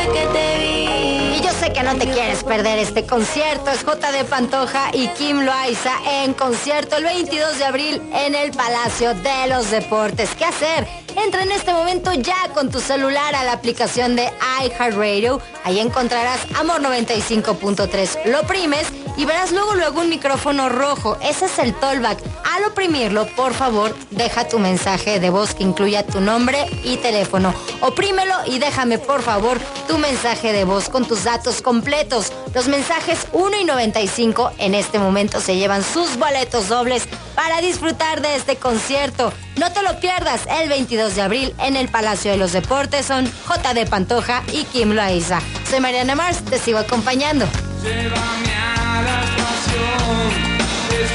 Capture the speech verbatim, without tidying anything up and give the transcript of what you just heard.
que te vi. Y yo sé que no te quieres perder este concierto. Es J D Pantoja y Kim Loaiza en concierto el veintidós de abril en el Palacio de los Deportes. ¿Qué hacer? Entra en este momento ya con tu celular a la aplicación de iHeartRadio. Ahí encontrarás Amor noventa y cinco punto tres. Lo oprimes y verás luego luego un micrófono rojo. Ese es el Tollback. Al oprimirlo, por favor, deja tu mensaje de voz que incluya tu nombre y teléfono. Oprímelo y déjame, por favor, tu mensaje de voz con tus datos completos. Los mensajes uno y noventa y cinco en este momento se llevan sus boletos dobles para disfrutar de este concierto. No te lo pierdas el veintidós de abril en el Palacio de los Deportes. Son J D Pantoja y Kim Loaiza. Soy Mariana Mars, te sigo acompañando. Llévame a la estación.